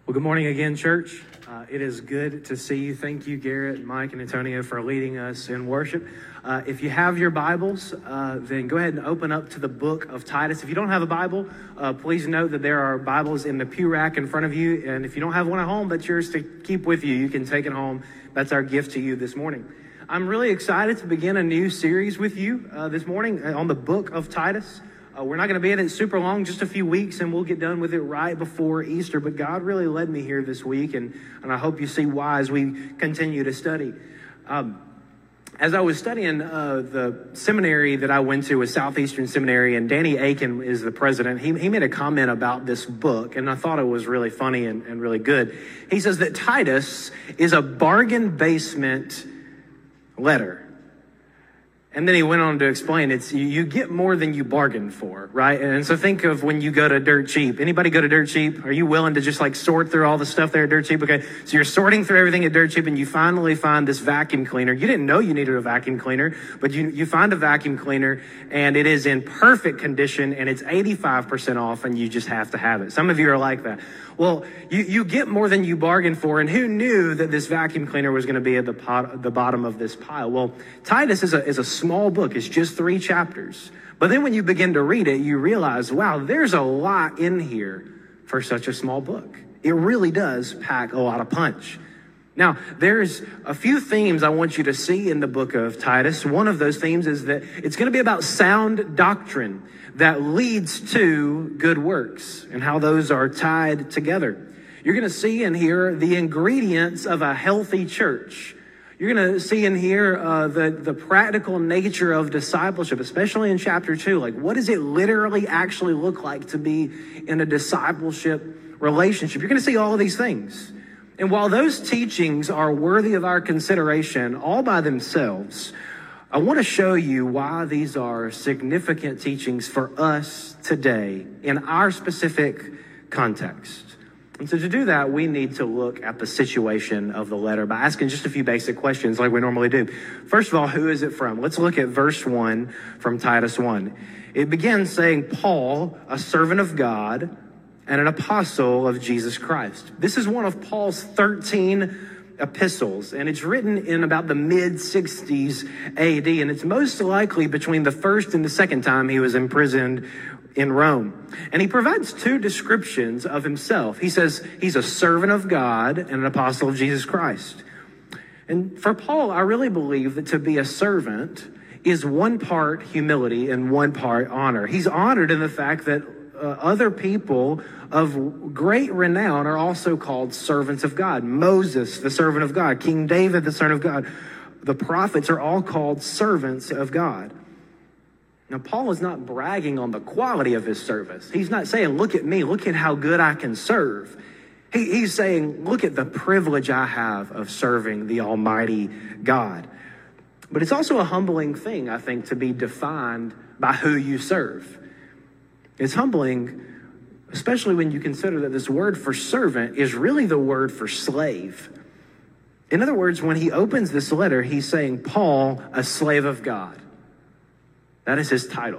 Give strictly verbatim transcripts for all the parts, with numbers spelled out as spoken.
Well, good morning again, church. Uh, it is good to see you. Thank you, Garrett, Mike, and Antonio for leading us in worship. Uh, if you have your Bibles, uh, then go ahead and open up to the book of Titus. If you don't have a Bible, uh, please note that there are Bibles in the pew rack in front of you. And if you don't have one at home, that's yours to keep with you. You can take it home. That's our gift to you this morning. I'm really excited to begin a new series with you uh, this morning on the book of Titus. Uh, we're not going to be in it super long, just a few weeks, and we'll get done with it right before Easter. But God really led me here this week, and, and I hope you see why as we continue to study. Um, as I was studying uh, the seminary that I went to was Southeastern Seminary, and Danny Aiken is the president. He, he made a comment about this book, and I thought it was really funny and, and really good. He says that Titus is a bargain basement letter. And then he went on to explain it's you, you get more than you bargained for, right? And so think of when you go to Dirt Cheap. Anybody go to Dirt Cheap? Are you willing to just like sort through all the stuff there at Dirt Cheap? Okay, so you're sorting through everything at Dirt Cheap and you finally find this vacuum cleaner. You didn't know you needed a vacuum cleaner, but you, you find a vacuum cleaner and it is in perfect condition and it's eighty-five percent off and you just have to have it. Some of you are like that. Well, you, you get more than you bargained for, and who knew that this vacuum cleaner was going to be at the pot, the bottom of this pile? Well, Titus is a is a small book. It's just three chapters. But then when you begin to read it, you realize, wow, there's a lot in here for such a small book. It really does pack a lot of punch. Now, there's a few themes I want you to see in the book of Titus. One of those themes is that it's going to be about sound doctrine that leads to good works and how those are tied together. You're going to see and hear the ingredients of a healthy church. You're going to see and hear uh, the, the practical nature of discipleship, especially in chapter two. Like, what does it literally actually look like to be in a discipleship relationship? You're going to see all of these things. And while those teachings are worthy of our consideration all by themselves, I want to show you why these are significant teachings for us today in our specific context. And so to do that, we need to look at the situation of the letter by asking just a few basic questions like we normally do. First of all, who is it from? Let's look at verse one from Titus one. It begins saying, Paul, a servant of God and an apostle of Jesus Christ. This is one of Paul's thirteen epistles, and it's written in about the mid sixties A D, and it's most likely between the first and the second time he was imprisoned in Rome. And he provides two descriptions of himself. He says he's a servant of God and an apostle of Jesus Christ. And for Paul, I really believe that to be a servant is one part humility and one part honor. He's honored in the fact that uh, other people of great renown are also called servants of God. Moses, the servant of God. King David, the son of God. The prophets are all called servants of God. Now, Paul is not bragging on the quality of his service. He's not saying, look at me, look at how good I can serve. He, he's saying, look at the privilege I have of serving the Almighty God. But it's also a humbling thing, I think, to be defined by who you serve. It's humbling, especially when you consider that this word for servant is really the word for slave. In other words, when he opens this letter, he's saying, Paul, a slave of God. That is his title.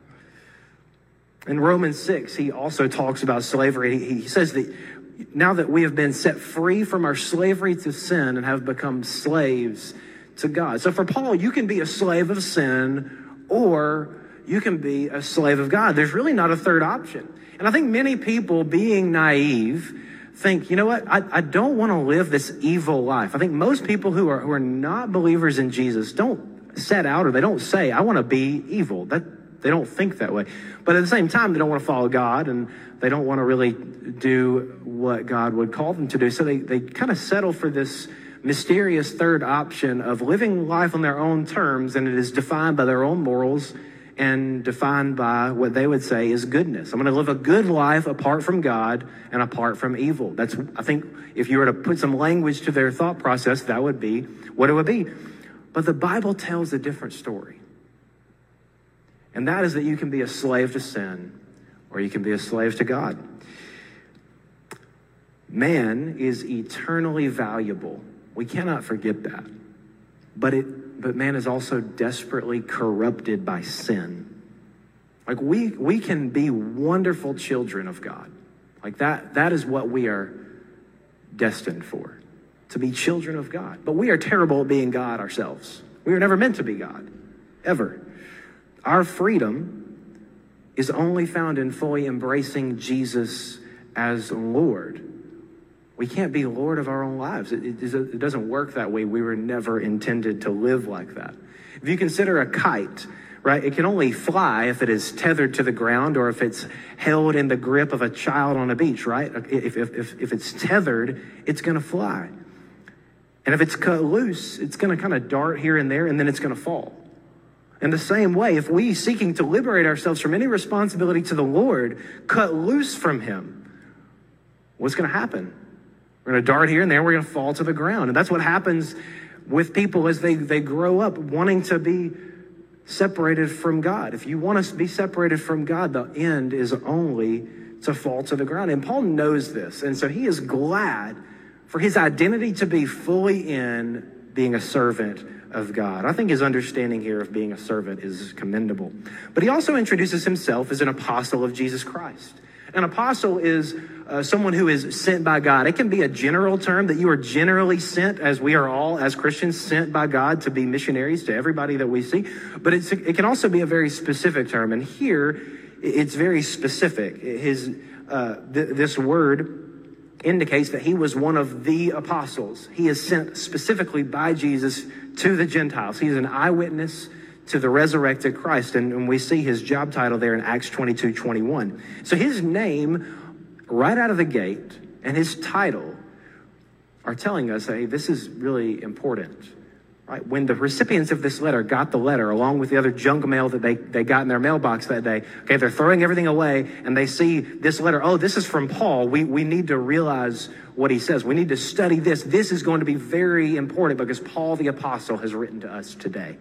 In Romans six, he also talks about slavery. He, he says that now that we have been set free from our slavery to sin and have become slaves to God. So for Paul, you can be a slave of sin or you can be a slave of God. There's really not a third option. And I think many people, being naive, think, you know what, I, I don't want to live this evil life. I think most people who are who are not believers in Jesus don't set out or they don't say, I want to be evil. That they don't think that way. But at the same time, they don't want to follow God and they don't want to really do what God would call them to do. So they, they kind of settle for this mysterious third option of living life on their own terms, and it is defined by their own morals and defined by what they would say is goodness. I'm going to live a good life apart from God and apart from evil. That's, I think, if you were to put some language to their thought process, that would be what it would be. But the Bible tells a different story. And that is that you can be a slave to sin or you can be a slave to God. Man is eternally valuable. We cannot forget that. But it but man is also desperately corrupted by sin. Like we we can be wonderful children of God. Like that that is what we are destined for, to be children of God. But we are terrible at being God ourselves. We were never meant to be God, ever. Our freedom is only found in fully embracing Jesus as Lord. We can't be Lord of our own lives. It, it, it doesn't work that way. We were never intended to live like that. If you consider a kite, right, it can only fly if it is tethered to the ground or if it's held in the grip of a child on a beach, right? If, if, if, if it's tethered, it's going to fly. And if it's cut loose, it's going to kind of dart here and there, and then it's going to fall. In the same way, if we, seeking to liberate ourselves from any responsibility to the Lord, cut loose from him, what's going to happen? We're going to dart here and there, we're going to fall to the ground. And that's what happens with people as they, they grow up wanting to be separated from God. If you want to be separated from God, the end is only to fall to the ground. And Paul knows this. And so he is glad for his identity to be fully in being a servant of God. I think his understanding here of being a servant is commendable. But he also introduces himself as an apostle of Jesus Christ. An apostle is uh, someone who is sent by God. It can be a general term that you are generally sent, as we are all, as Christians, sent by God to be missionaries to everybody that we see. But it's, it can also be a very specific term. And here, it's very specific. His uh, th- this word indicates that he was one of the apostles. He is sent specifically by Jesus to the Gentiles. He is an eyewitness to the resurrected Christ. And, and we see his job title there in Acts twenty-two twenty-one. So his name, right out of the gate, and his title are telling us, hey, this is really important. Right? When the recipients of this letter got the letter, along with the other junk mail that they, they got in their mailbox that day, okay, they're throwing everything away, and they see this letter. Oh, this is from Paul. We, we need to realize what he says. We need to study this. This is going to be very important because Paul the apostle has written to us today.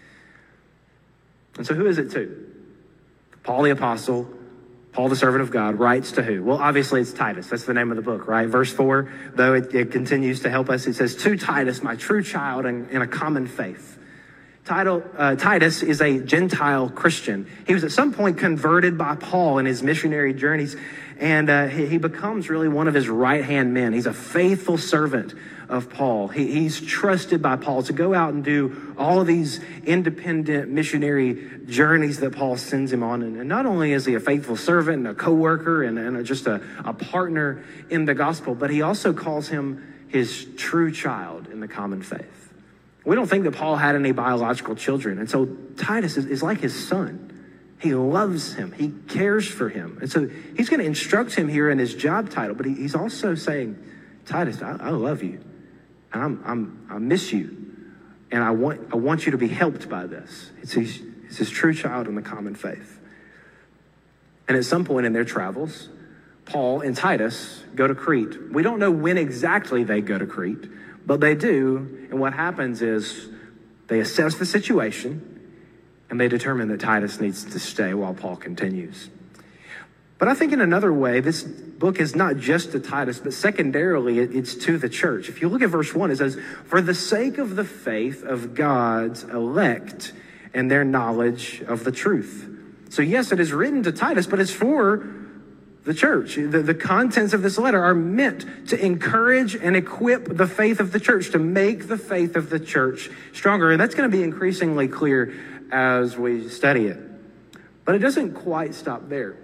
And so who is it to? Paul the apostle, Paul the servant of God, writes to who? Well, obviously it's Titus. That's the name of the book, right? Verse four, though it, it continues to help us. It says, to Titus, my true child in, in a common faith. Title, uh, Titus is a Gentile Christian. He was at some point converted by Paul in his missionary journeys, and uh, he, he becomes really one of his right-hand men. He's a faithful servant of Paul. He, he's trusted by Paul to go out and do all of these independent missionary journeys that Paul sends him on. And, and not only is he a faithful servant and a co-worker and, and a, just a, a partner in the gospel, but he also calls him his true child in the common faith. We don't think that Paul had any biological children. And so Titus is, is like his son. He loves him. He cares for him. And so he's going to instruct him here in his job title, but he, he's also saying, Titus, I, I love you. And I'm, I'm, I miss you. And I want, I want you to be helped by this. It's his, it's his true child in the common faith. And at some point in their travels, Paul and Titus go to Crete. We don't know when exactly they go to Crete, but they do. And what happens is they assess the situation and they determine that Titus needs to stay while Paul continues. But I think in another way, this book is not just to Titus, but secondarily, it's to the church. If you look at verse one, it says, for the sake of the faith of God's elect and their knowledge of the truth. So yes, it is written to Titus, but it's for the church. The, the contents of this letter are meant to encourage and equip the faith of the church, to make the faith of the church stronger. And that's going to be increasingly clear as we study it. But it doesn't quite stop there.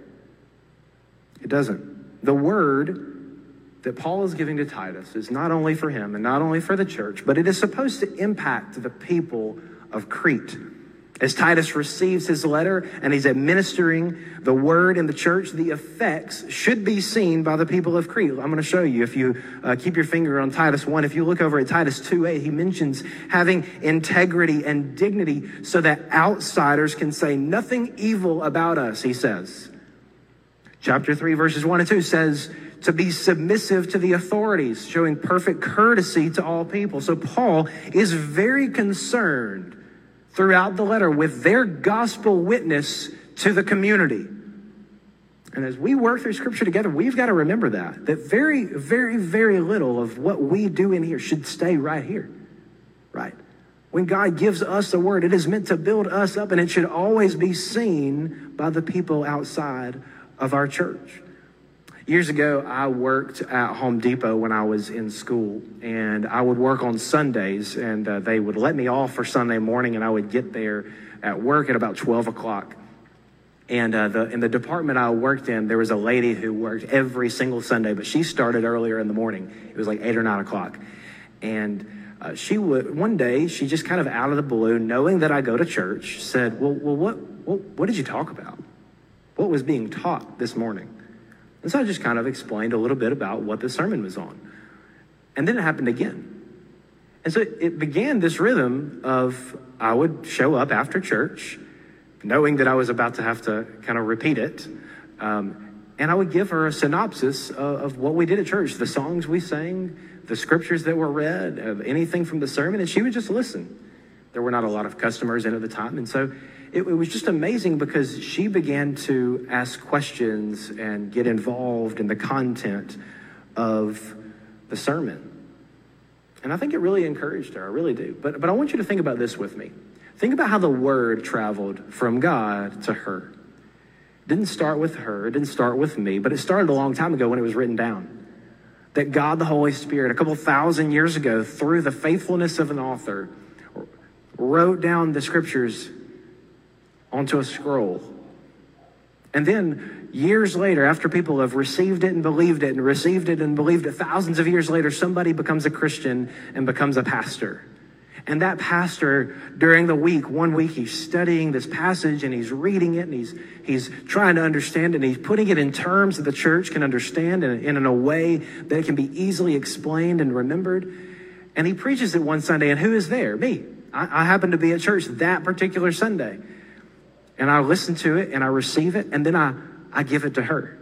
It doesn't. The word that Paul is giving to Titus is not only for him and not only for the church, but it is supposed to impact the people of Crete. As Titus receives his letter and he's administering the word in the church, the effects should be seen by the people of Crete. I'm going to show you. If you uh, keep your finger on Titus one, if you look over at Titus two eight, he mentions having integrity and dignity so that outsiders can say nothing evil about us, he says. Chapter three, verses one and two says to be submissive to the authorities, showing perfect courtesy to all people. So Paul is very concerned throughout the letter with their gospel witness to the community. And as we work through scripture together, we've got to remember that, that very, very, very little of what we do in here should stay right here, right? When God gives us the word, it is meant to build us up, and it should always be seen by the people outside of our church. Years ago, I worked at Home Depot when I was in school, and I would work on Sundays, and uh, they would let me off for Sunday morning, and I would get there at work at about twelve o'clock. And uh, the, in the department I worked in, there was a lady who worked every single Sunday, but she started earlier in the morning. It was like eight or nine o'clock. And uh, she would, one day, she just kind of out of the blue, knowing that I go to church, said, well, well what, what, what did you talk about? What was being taught this morning? And so I just kind of explained a little bit about what the sermon was on. And then it happened again. And so it began this rhythm of I would show up after church, knowing that I was about to have to kind of repeat it. Um, and I would give her a synopsis of, of what we did at church, the songs we sang, the scriptures that were read, uh, anything from the sermon, and she would just listen. There were not a lot of customers in at the time. And so it, it was just amazing because she began to ask questions and get involved in the content of the sermon. And I think it really encouraged her. I really do. But, but I want you to think about this with me. Think about how the word traveled from God to her. It didn't start with her. It didn't start with me. But it started a long time ago when it was written down. That God, the Holy Spirit, a couple thousand years ago, through the faithfulness of an author, wrote down the scriptures onto a scroll. And then years later, after people have received it and believed it and received it and believed it, thousands of years later, somebody becomes a Christian and becomes a pastor. And that pastor, during the week, one week, he's studying this passage and he's reading it and he's he's trying to understand it and he's putting it in terms that the church can understand and in, in a way that it can be easily explained and remembered. And he preaches it one Sunday, and who is there? Me. I, I happen to be at church that particular Sunday. And I listen to it and I receive it, and then I, I give it to her.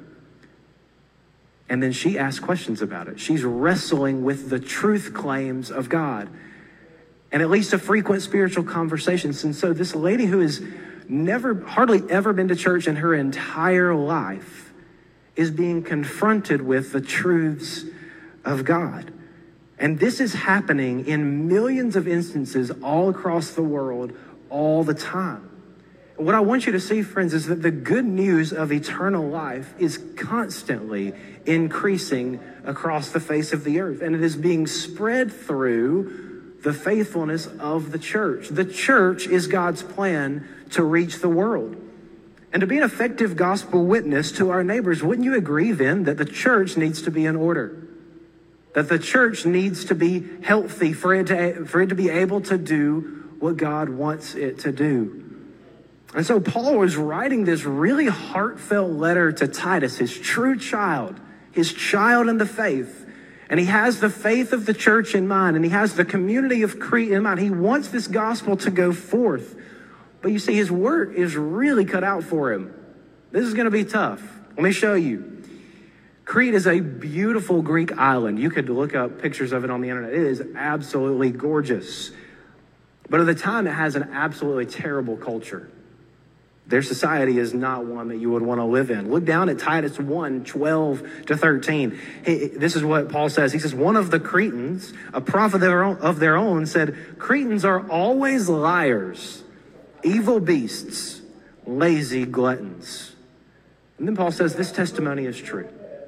And then she asks questions about it. She's wrestling with the truth claims of God. And at least a frequent spiritual conversations. And so this lady who has never, hardly ever been to church in her entire life is being confronted with the truths of God. And this is happening in millions of instances all across the world all the time. And what I want you to see, friends, is that the good news of eternal life is constantly increasing across the face of the earth. And it is being spread through the faithfulness of the church. The church is God's plan to reach the world. And to be an effective gospel witness to our neighbors, wouldn't you agree then that the church needs to be in order? That the church needs to be healthy for it to, for it to be able to do what God wants it to do. And so Paul was writing this really heartfelt letter to Titus, his true child, his child in the faith. And he has the faith of the church in mind, and he has the community of Crete in mind. He wants this gospel to go forth. But you see, his work is really cut out for him. This is going to be tough. Let me show you. Crete is a beautiful Greek island. You could look up pictures of it on the internet. It is absolutely gorgeous. But at the time, it has an absolutely terrible culture. Their society is not one that you would want to live in. Look down at Titus one, twelve to thirteen. He, this is what Paul says. He says, one of the Cretans, a prophet of their own, of their own said, Cretans are always liars, evil beasts, lazy gluttons. And then Paul says, this testimony is true.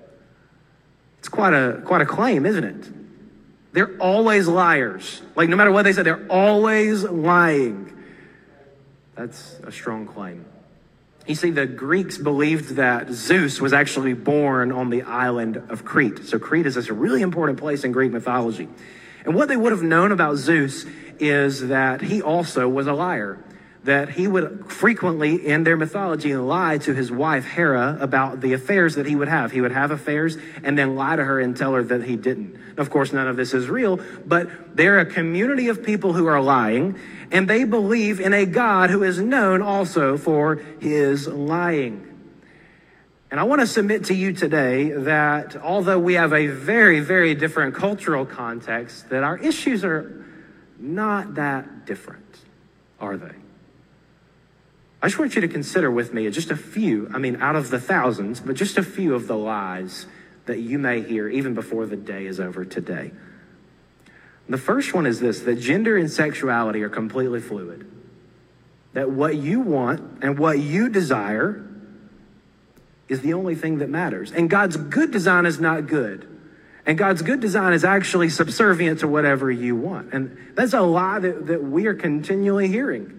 It's quite a quite a claim, isn't it? They're always liars. Like no matter what they say, they're always lying. That's a strong claim. You see, the Greeks believed that Zeus was actually born on the island of Crete. So Crete is this really important place in Greek mythology. And what they would have known about Zeus is that he also was a liar. That he would frequently, in their mythology, lie to his wife, Hera, about the affairs that he would have. He would have affairs and then lie to her and tell her that he didn't. Of course, none of this is real, but they're a community of people who are lying, and they believe in a God who is known also for his lying. And I want to submit to you today that although we have a very, very different cultural context, that our issues are not that different, are they? I just want you to consider with me just a few, I mean, out of the thousands, but just a few of the lies that you may hear even before the day is over today. The first one is this, that gender and sexuality are completely fluid. That what you want and what you desire is the only thing that matters. And God's good design is not good. And God's good design is actually subservient to whatever you want. And that's a lie that, that we are continually hearing.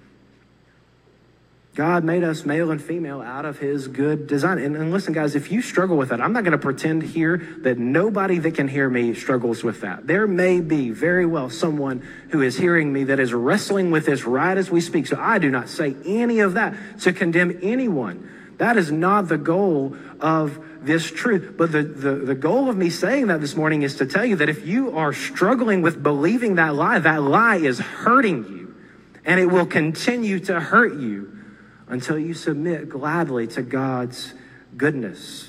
God made us male and female out of his good design. And, and listen, guys, if you struggle with that, I'm not going to pretend here that nobody that can hear me struggles with that. There may be very well someone who is hearing me that is wrestling with this right as we speak. So I do not say any of that to condemn anyone. That is not the goal of this truth. But the, the, the goal of me saying that this morning is to tell you that if you are struggling with believing that lie, that lie is hurting you. And it will continue to hurt you until you submit gladly to God's goodness.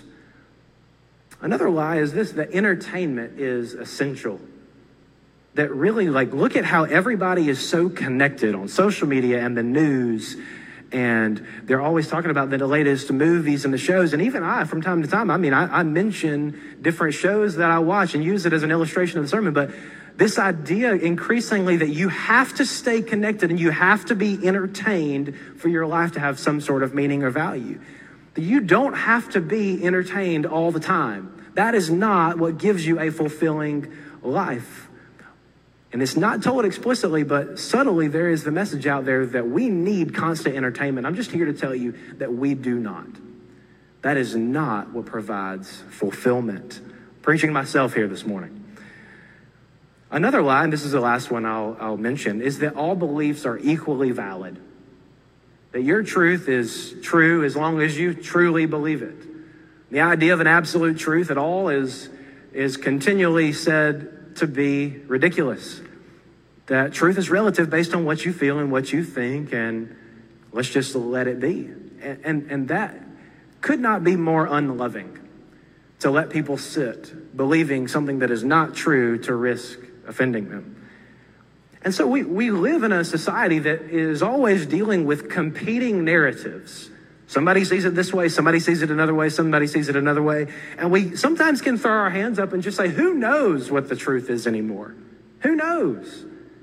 Another lie is this, that entertainment is essential. That really, like, look at how everybody is so connected on social media and the news, and they're always talking about the latest movies and the shows. And even I, from time to time, I mean, I, I mention different shows that I watch and use it as an illustration of the sermon, but this idea increasingly that you have to stay connected and you have to be entertained for your life to have some sort of meaning or value. That you don't have to be entertained all the time. That is not what gives you a fulfilling life. And it's not told explicitly, but subtly there is the message out there that we need constant entertainment. I'm just here to tell you that we do not. That is not what provides fulfillment. Preaching myself here this morning. Another lie, and this is the last one I'll, I'll mention, is that all beliefs are equally valid. That your truth is true as long as you truly believe it. The idea of an absolute truth at all is, is continually said to be ridiculous. That truth is relative based on what you feel and what you think, and let's just let it be. And, and, and that could not be more unloving, to let people sit believing something that is not true to risk offending them. And so we, we live in a society that is always dealing with competing narratives. Somebody sees it this way, somebody sees it another way, somebody sees it another way. And we sometimes can throw our hands up and just say, who knows what the truth is anymore? Who knows?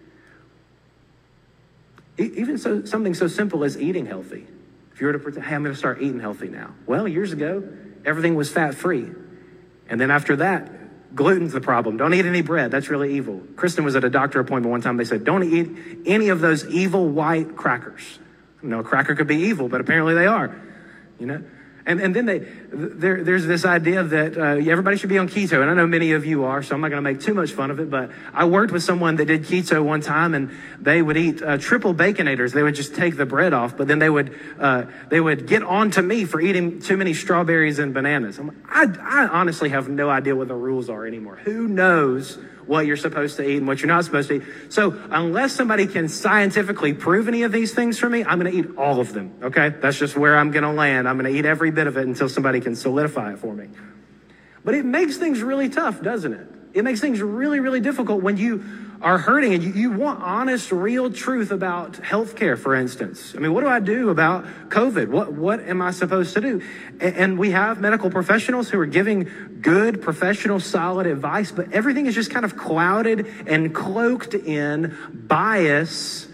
E- even so, something so simple as eating healthy. If you were to pretend, hey, I'm going to start eating healthy now. Well, years ago, everything was fat-free. And then after that, gluten's the problem. Don't eat any bread. That's really evil. Kristen was at a doctor appointment one time. They said, don't eat any of those evil white crackers. You know, a cracker could be evil, but apparently they are, you know. And and then they there there's this idea that uh, everybody should be on keto. And I know many of you are, so I'm not going to make too much fun of it. But I worked with someone that did keto one time, and they would eat uh, triple baconators. They would just take the bread off, but then they would uh, they would get on to me for eating too many strawberries and bananas. I'm like, I, I honestly have no idea what the rules are anymore. Who knows what you're supposed to eat and what you're not supposed to eat? So unless somebody can scientifically prove any of these things for me, I'm going to eat all of them, okay? That's just where I'm going to land. I'm going to eat every bit of it until somebody can solidify it for me. But it makes things really tough, doesn't it? It makes things really, really difficult when you are hurting and you, you want honest, real truth about healthcare, for instance. I mean, what do I do about COVID? What what am I supposed to do? And, and we have medical professionals who are giving good, professional, solid advice, but everything is just kind of clouded and cloaked in bias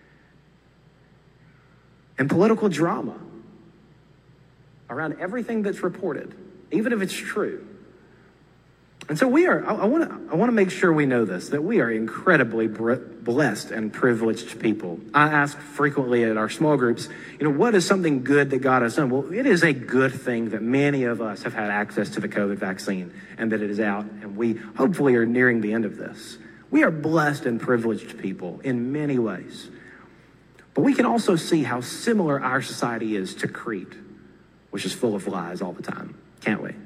and political drama around everything that's reported, even if it's true. And so we are, I want to I want to make sure we know this, that we are incredibly blessed and privileged people. I ask frequently at our small groups, you know, what is something good that God has done? Well, it is a good thing that many of us have had access to the COVID vaccine and that it is out, and we hopefully are nearing the end of this. We are blessed and privileged people in many ways. But we can also see how similar our society is to Crete, which is full of lies all the time, can't we?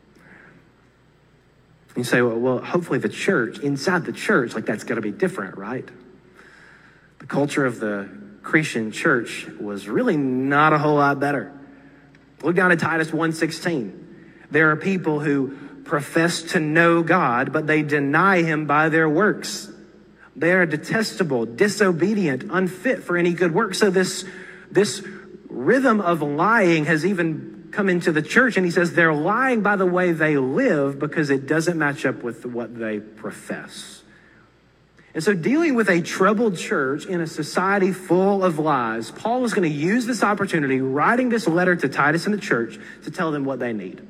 You say, well, well, hopefully the church, inside the church, like that's got to be different, right? The culture of the Cretan church was really not a whole lot better. Look down at Titus one sixteen. There are people who profess to know God, but they deny him by their works. They are detestable, disobedient, unfit for any good work. So this, this rhythm of lying has even come into the church, and he says they're lying by the way they live because it doesn't match up with what they profess. And so dealing with a troubled church in a society full of lies, Paul is going to use this opportunity, writing this letter to Titus and the church, to tell them what they need.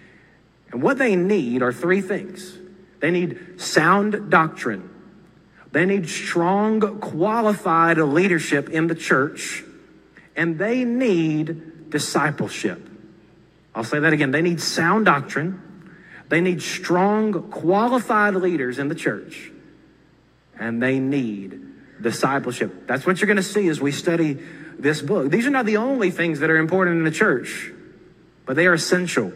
And what they need are three things. They need sound doctrine. They need strong, qualified leadership in the church. And they need discipleship. I'll say that again. They need sound doctrine. They need strong, qualified leaders in the church. And they need discipleship. That's what you're going to see as we study this book. These are not the only things that are important in the church, but they are essential.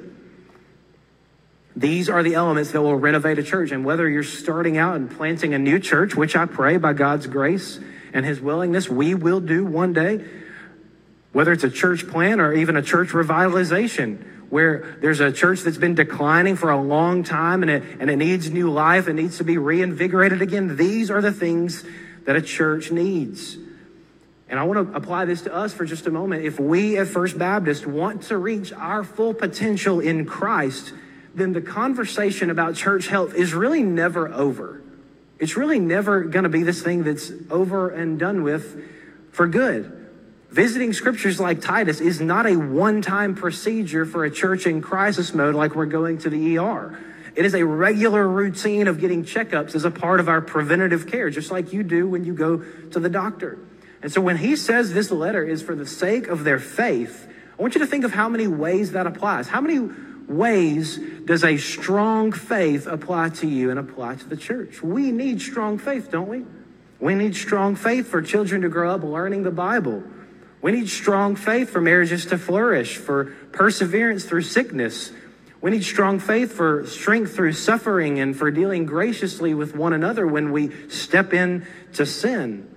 These are the elements that will renovate a church. And whether you're starting out and planting a new church, which I pray by God's grace and his willingness we will do one day, whether it's a church plant or even a church revitalization, where there's a church that's been declining for a long time and it, and it needs new life, it needs to be reinvigorated again. These are the things that a church needs. And I want to apply this to us for just a moment. If we at First Baptist want to reach our full potential in Christ, then the conversation about church health is really never over. It's really never going to be this thing that's over and done with for good. Visiting scriptures like Titus is not a one-time procedure for a church in crisis mode like we're going to the E R. It is a regular routine of getting checkups as a part of our preventative care, just like you do when you go to the doctor. And so when he says this letter is for the sake of their faith, I want you to think of how many ways that applies. How many ways does a strong faith apply to you and apply to the church? We need strong faith, don't we? We need strong faith for children to grow up learning the Bible. We need strong faith for marriages to flourish, for perseverance through sickness. We need strong faith for strength through suffering and for dealing graciously with one another when we step into sin.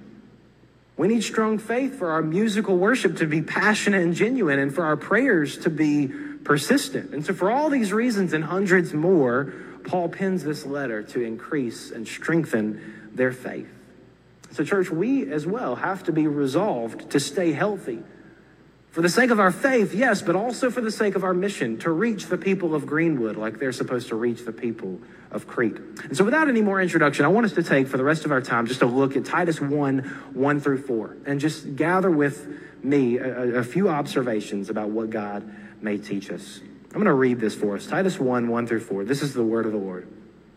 We need strong faith for our musical worship to be passionate and genuine and for our prayers to be persistent. And so for all these reasons and hundreds more, Paul pens this letter to increase and strengthen their faith. So church, we as well have to be resolved to stay healthy. For the sake of our faith, yes, but also for the sake of our mission to reach the people of Greenwood like they're supposed to reach the people of Crete. And so without any more introduction, I want us to take for the rest of our time just a look at Titus one, one through four, and just gather with me a, a few observations about what God may teach us. I'm going to read this for us. Titus one, one through four. This is the word of the Lord.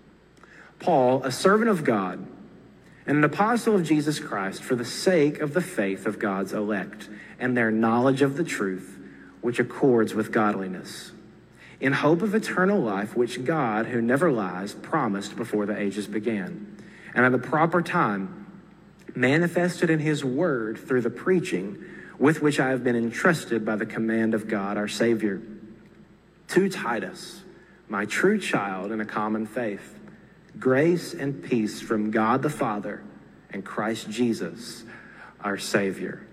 Paul, a servant of God, and an apostle of Jesus Christ, for the sake of the faith of God's elect and their knowledge of the truth, which accords with godliness, in hope of eternal life, which God, who never lies, promised before the ages began, and at the proper time manifested in his word through the preaching with which I have been entrusted by the command of God our Savior. To Titus, my true child in a common faith, grace and peace from God the Father and Christ Jesus, our Savior.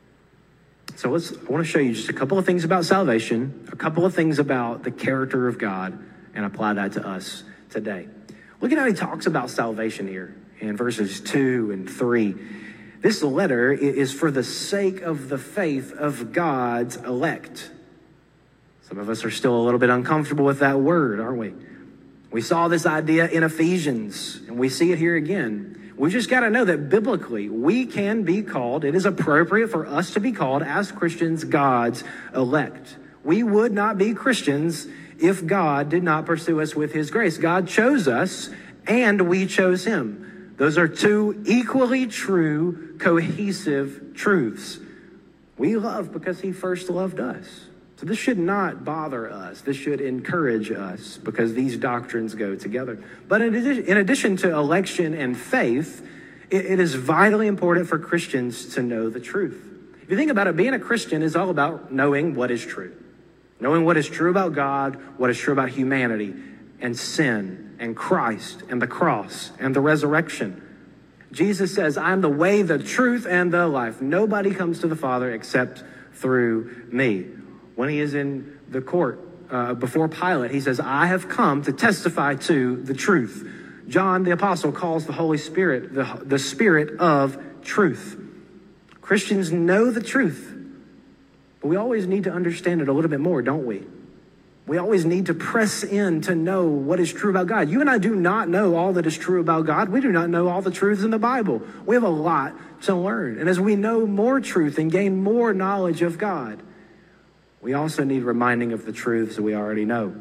So let's, I want to show you just a couple of things about salvation, a couple of things about the character of God, and apply that to us today. Look at how he talks about salvation here in verses two and three. This letter is for the sake of the faith of God's elect. Some of us are still a little bit uncomfortable with that word, aren't we? We saw this idea in Ephesians, and we see it here again. We just got to know that biblically, we can be called, it is appropriate for us to be called as Christians, God's elect. We would not be Christians if God did not pursue us with his grace. God chose us, and we chose him. Those are two equally true, cohesive truths. We love because he first loved us. So this should not bother us. This should encourage us because these doctrines go together. But in addition, in addition to election and faith, it, it is vitally important for Christians to know the truth. If you think about it, being a Christian is all about knowing what is true. Knowing what is true about God, what is true about humanity and sin and Christ and the cross and the resurrection. Jesus says, I am the way, the truth, and the life. Nobody comes to the Father except through me. When he is in the court uh, before Pilate, he says, I have come to testify to the truth. John the apostle calls the Holy Spirit the, the Spirit of truth. Christians know the truth, but we always need to understand it a little bit more, don't we? We always need to press in to know what is true about God. You and I do not know all that is true about God. We do not know all the truths in the Bible. We have a lot to learn. And as we know more truth and gain more knowledge of God, we also need reminding of the truths that we already know.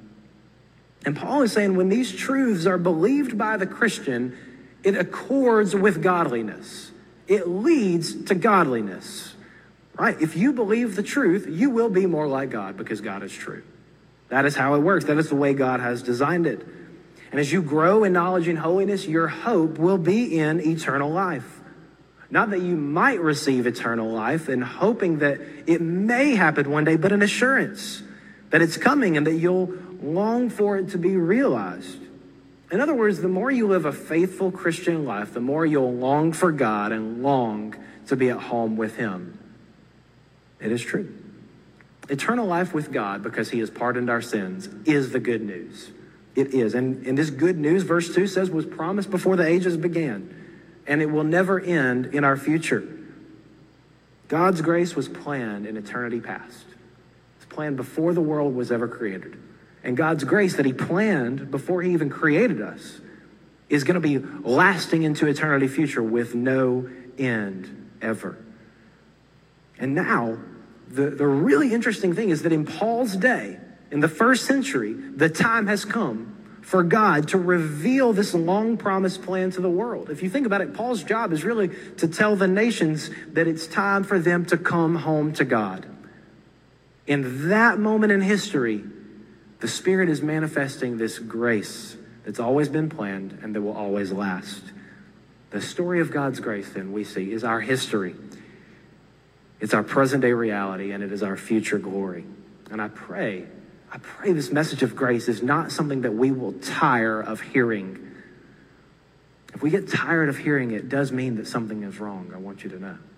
And Paul is saying when these truths are believed by the Christian, it accords with godliness. It leads to godliness, right? If you believe the truth, you will be more like God because God is true. That is how it works. That is the way God has designed it. And as you grow in knowledge and holiness, your hope will be in eternal life. Not that you might receive eternal life and hoping that it may happen one day, but an assurance that it's coming and that you'll long for it to be realized. In other words, the more you live a faithful Christian life, the more you'll long for God and long to be at home with him. It is true. Eternal life with God, because he has pardoned our sins, is the good news. It is. And, and this good news, verse two says, was promised before the ages began, and it will never end in our future. God's grace was planned in eternity past. It's planned before the world was ever created. And God's grace that he planned before he even created us is going to be lasting into eternity future with no end ever. And now, The, the really interesting thing is that in Paul's day, in the first century, the time has come for God to reveal this long-promised plan to the world. If you think about it, Paul's job is really to tell the nations that it's time for them to come home to God. In that moment in history, the Spirit is manifesting this grace that's always been planned and that will always last. The story of God's grace, then, we see, is our history. It's our present day reality, and it is our future glory. And I pray, I pray this message of grace is not something that we will tire of hearing. If we get tired of hearing it, it does mean that something is wrong. I want you to know.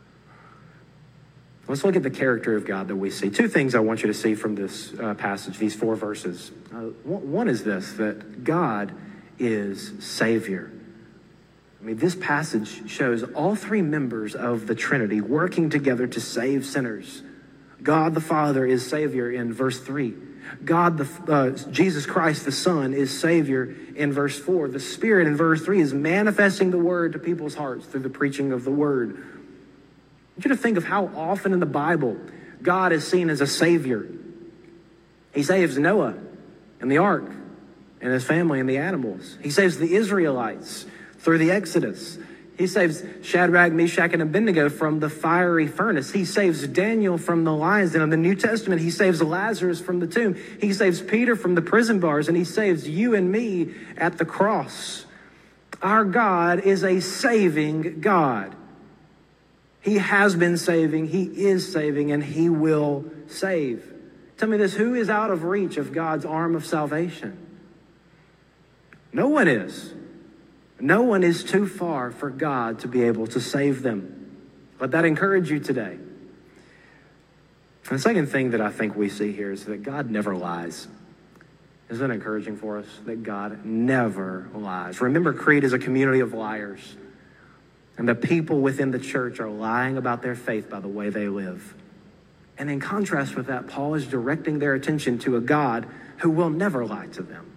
Let's look at the character of God that we see. Two things I want you to see from this uh, passage, these four verses. Uh, one is this, that God is Savior. I mean, this passage shows all three members of the Trinity working together to save sinners. God the Father is Savior in verse three. God, the uh, Jesus Christ the Son is Savior in verse four. The Spirit in verse three is manifesting the Word to people's hearts through the preaching of the Word. I want you to think of how often in the Bible God is seen as a Savior. He saves Noah and the ark and his family and the animals. He saves the Israelites through the Exodus. He saves Shadrach, Meshach, and Abednego from the fiery furnace. He saves Daniel from the lions den. In the New Testament, he saves Lazarus from the tomb. He saves Peter from the prison bars, and he saves you and me at the cross. Our God is a saving God. He has been saving, he is saving, and he will save. Tell me this, who is out of reach of God's arm of salvation? No one is. No one is too far for God to be able to save them. Let that encourage you today. And the second thing that I think we see here is that God never lies. Isn't that encouraging for us? That God never lies. Remember, Crete is a community of liars. And the people within the church are lying about their faith by the way they live. And in contrast with that, Paul is directing their attention to a God who will never lie to them.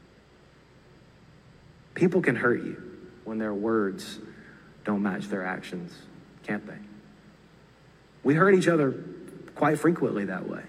People can hurt you when their words don't match their actions, can't they? We hurt each other quite frequently that way.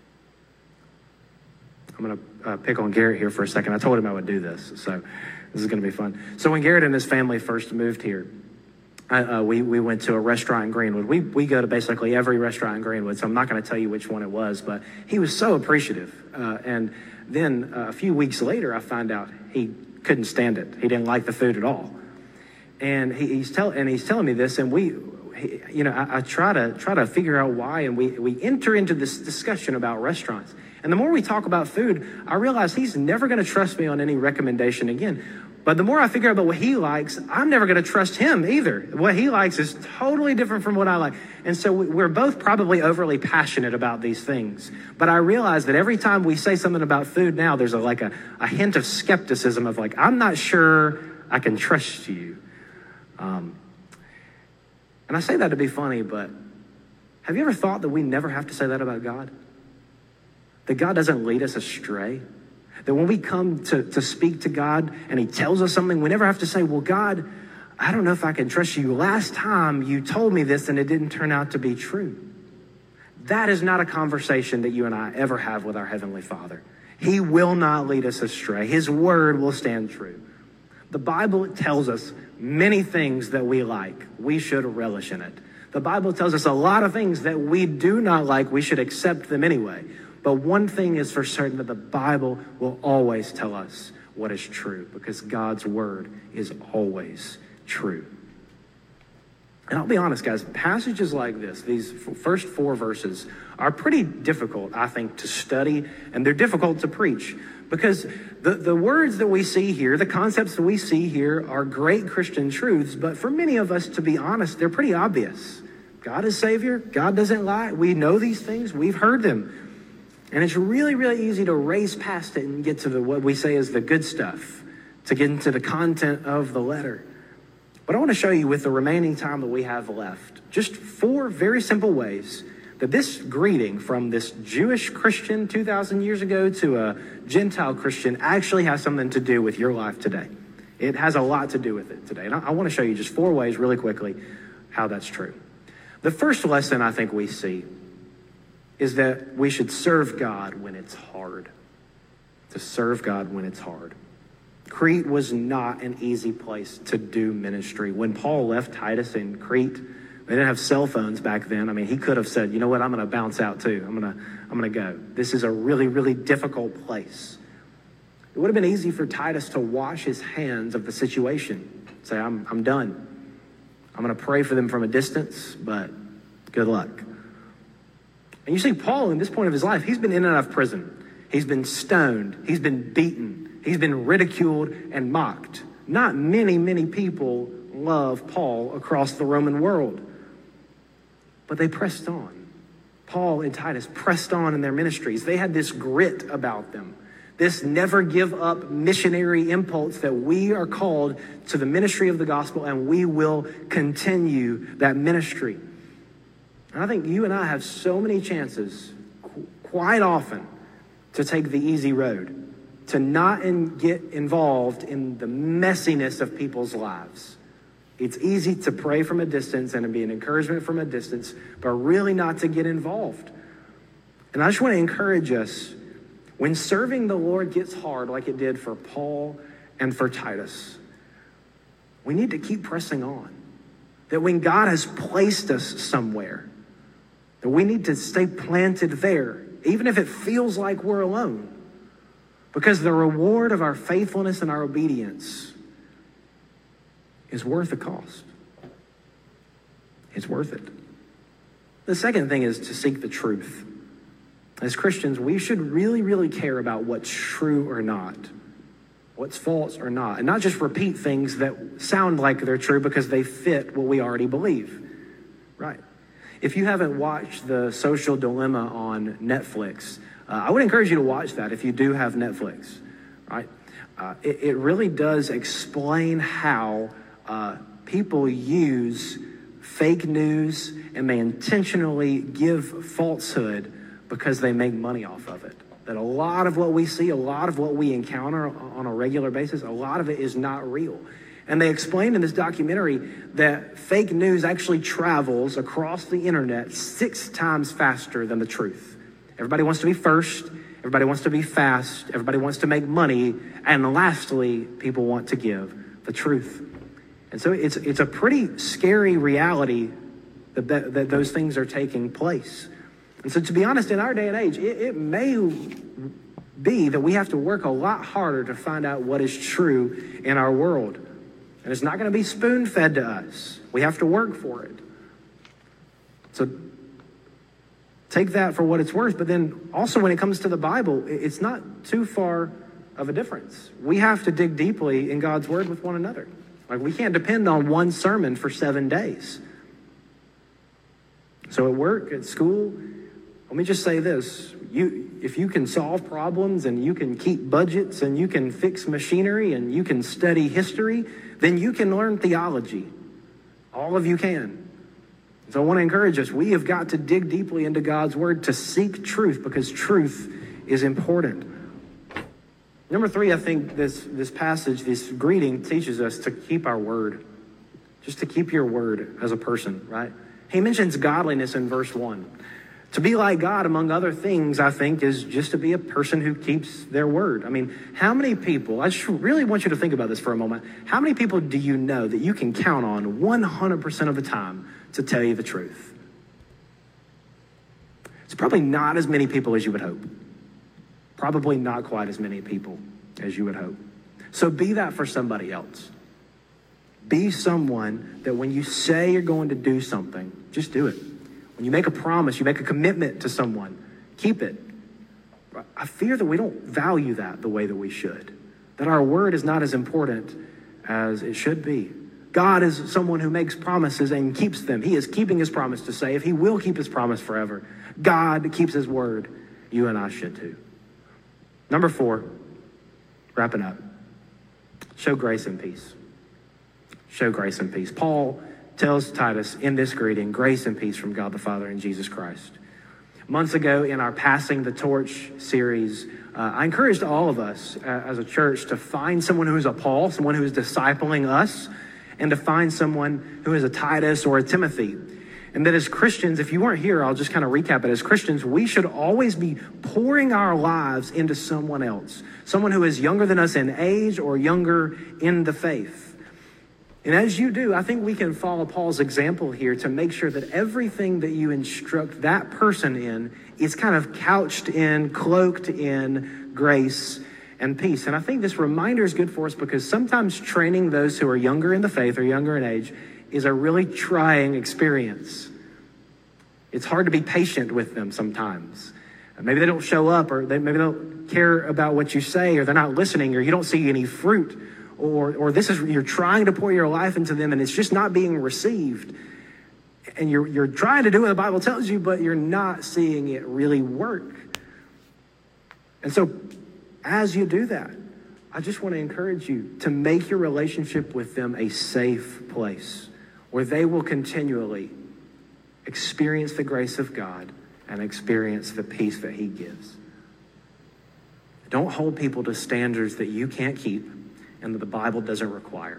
I'm going to uh, pick on Garrett here for a second. I told him I would do this, so this is going to be fun. So when Garrett and his family first moved here, I, uh, we, we went to a restaurant in Greenwood. We, we go to basically every restaurant in Greenwood, so I'm not going to tell you which one it was, but he was so appreciative. Uh, and then uh, a few weeks later, I found out he couldn't stand it. He didn't like the food at all. And he, he's tell and he's telling me this, and we, he, you know, I, I try to try to figure out why, and we we enter into this discussion about restaurants. And the more we talk about food, I realize he's never going to trust me on any recommendation again. But the more I figure out about what he likes, I'm never going to trust him either. What he likes is totally different from what I like. And so we're both probably overly passionate about these things. But I realize that every time we say something about food now, there's a, like a, a hint of skepticism of like, I'm not sure I can trust you. Um, and I say that to be funny, but have you ever thought that we never have to say that about God? that God doesn't lead us astray. That when we come to, to speak to God and he tells us something, we never have to say, well, God, I don't know if I can trust you. Last time you told me this and it didn't turn out to be true. That is not a conversation that you and I ever have with our Heavenly Father. He will not lead us astray. His word will stand true. The Bible tells us many things that we like. We should relish in it. The Bible tells us a lot of things that we do not like. We should accept them anyway. But one thing is for certain, that the Bible will always tell us what is true, because God's word is always true. And I'll be honest, guys, passages like this, these first four verses, are pretty difficult, I think, to study, and they're difficult to preach, because the, the words that we see here, the concepts that we see here are great Christian truths, but for many of us, to be honest, they're pretty obvious. God is Savior. God doesn't lie. We know these things. We've heard them. And it's really, really easy to race past it and get to the what we say is the good stuff, to get into the content of the letter. But I want to show you, with the remaining time that we have left, just four very simple ways that this greeting from this Jewish Christian two thousand years ago to a Gentile Christian actually has something to do with your life today. It has a lot to do with it today. And I, I want to show you just four ways really quickly how that's true. The first lesson I think we see is that we should serve God when it's hard. To serve God when it's hard. Crete was not an easy place to do ministry. When Paul left Titus in Crete, they didn't have cell phones back then. I mean, he could have said, you know what, I'm going to bounce out too. I'm going to I'm going to go. This is a really, really difficult place. It would have been easy for Titus to wash his hands of the situation. Say, I'm, I'm done. I'm going to pray for them from a distance, but good luck. And you see Paul, in this point of his life, he's been in and out of prison. He's been stoned. He's been beaten. He's been ridiculed and mocked. Not many, many people love Paul across the Roman world. But they pressed on. Paul and Titus pressed on in their ministries. They had this grit about them. This never give up missionary impulse that we are called to the ministry of the gospel, and we will continue that ministry. And I think you and I have so many chances, qu- quite often, to take the easy road, to not in, get involved in the messiness of people's lives. It's easy to pray from a distance and to be an encouragement from a distance, but really not to get involved. And I just want to encourage us, when serving the Lord gets hard, like it did for Paul and for Titus, we need to keep pressing on. That when God has placed us somewhere, that we need to stay planted there, even if it feels like we're alone. Because the reward of our faithfulness and our obedience is worth the cost. It's worth it. The second thing is to seek the truth. As Christians, we should really, really care about what's true or not, what's false or not, and not just repeat things that sound like they're true because they fit what we already believe, right? If you haven't watched The Social Dilemma on Netflix, uh, I would encourage you to watch that if you do have Netflix, right? Uh, it, it really does explain how uh, people use fake news and they intentionally give falsehood because they make money off of it. That a lot of what we see, a lot of what we encounter on a regular basis, a lot of it is not real. And they explained in this documentary that fake news actually travels across the internet six times faster than the truth. Everybody wants to be first. Everybody wants to be fast. Everybody wants to make money. And lastly, people want to give the truth. And so it's it's a pretty scary reality that, that, that those things are taking place. And so to be honest, in our day and age, it, it may be that we have to work a lot harder to find out what is true in our world. And it's not going to be spoon-fed to us. We have to work for it. So take that for what it's worth. But then also when it comes to the Bible, it's not too far of a difference. We have to dig deeply in God's word with one another. Like, we can't depend on one sermon for seven days. So at work, at school, let me just say this. You, if you can solve problems and you can keep budgets and you can fix machinery and you can study history, then you can learn theology. All of you can. So I want to encourage us. We have got to dig deeply into God's word to seek truth, because truth is important. Number three, I think this, this passage, this greeting teaches us to keep our word. Just to keep your word as a person, right? He mentions godliness in verse one. To be like God, among other things, I think, is just to be a person who keeps their word. I mean, how many people, I just really want you to think about this for a moment. How many people do you know that you can count on one hundred percent of the time to tell you the truth? It's probably not as many people as you would hope. Probably not quite as many people as you would hope. So be that for somebody else. Be someone that when you say you're going to do something, just do it. When you make a promise, you make a commitment to someone, keep it. I fear that we don't value that the way that we should. That our word is not as important as it should be. God is someone who makes promises and keeps them. He is keeping his promise to save. He will keep his promise forever. God keeps his word. You and I should too. Number four, wrapping up. Show grace and peace. Show grace and peace. Paul tells Titus in this greeting, grace and peace from God the Father and Jesus Christ. Months ago in our Passing the Torch series, uh, I encouraged all of us uh, as a church to find someone who is a Paul, someone who is discipling us, and to find someone who is a Titus or a Timothy. And that as Christians, if you weren't here, I'll just kind of recap it. As Christians, we should always be pouring our lives into someone else, someone who is younger than us in age or younger in the faith. And as you do, I think we can follow Paul's example here to make sure that everything that you instruct that person in is kind of couched in, cloaked in grace and peace. And I think this reminder is good for us because sometimes training those who are younger in the faith or younger in age is a really trying experience. It's hard to be patient with them sometimes. Maybe they don't show up, or they, maybe they don't care about what you say, or they're not listening, or you don't see any fruit. Or, or this is, you're trying to pour your life into them and it's just not being received. And you're, you're trying to do what the Bible tells you, but you're not seeing it really work. And so as you do that, I just want to encourage you to make your relationship with them a safe place where they will continually experience the grace of God and experience the peace that he gives. Don't hold people to standards that you can't keep and that the Bible doesn't require.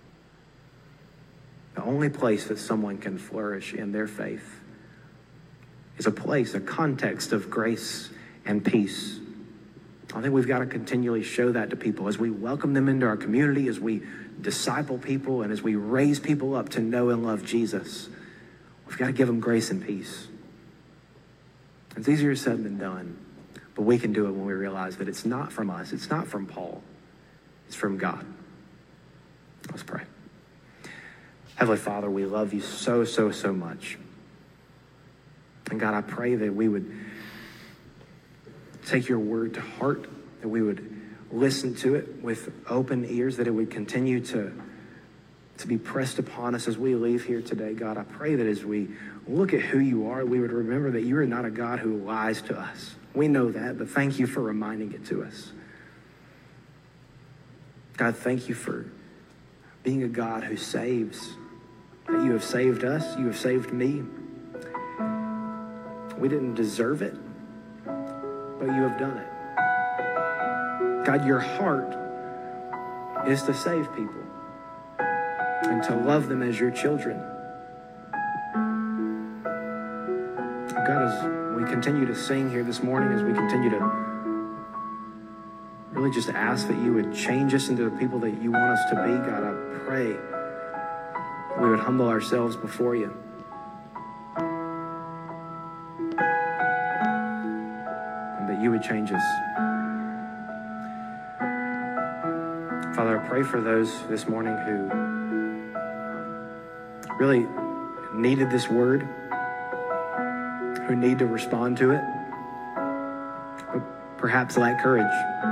The only place that someone can flourish in their faith is a place, a context of grace and peace. I think we've got to continually show that to people as we welcome them into our community, as we disciple people, and as we raise people up to know and love Jesus. We've got to give them grace and peace. It's easier said than done, but we can do it when we realize that it's not from us. It's not from Paul. It's from God. Let's pray. Heavenly Father, we love you so, so, so much. And God, I pray that we would take your word to heart, that we would listen to it with open ears, that it would continue to, to be pressed upon us as we leave here today. God, I pray that as we look at who you are, we would remember that you are not a God who lies to us. We know that, but thank you for reminding it to us. God, thank you for being a God who saves, that you have saved us, you have saved me. We didn't deserve it, but you have done it. God, your heart is to save people and to love them as your children. God, as we continue to sing here this morning, as we continue to really just ask that you would change us into the people that you want us to be. God, I pray we would humble ourselves before you. And that you would change us. Father, I pray for those this morning who really needed this word, who need to respond to it, but perhaps lack courage.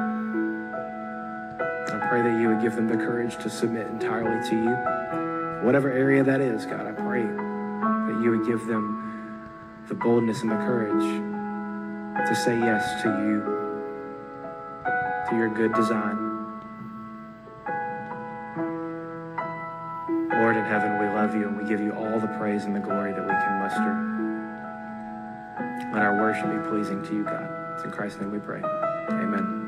I pray that you would give them the courage to submit entirely to you. Whatever area that is, God, I pray that you would give them the boldness and the courage to say yes to you, to your good design. Lord in heaven, we love you and we give you all the praise and the glory that we can muster. Let our worship be pleasing to you, God. It's in Christ's name we pray. Amen.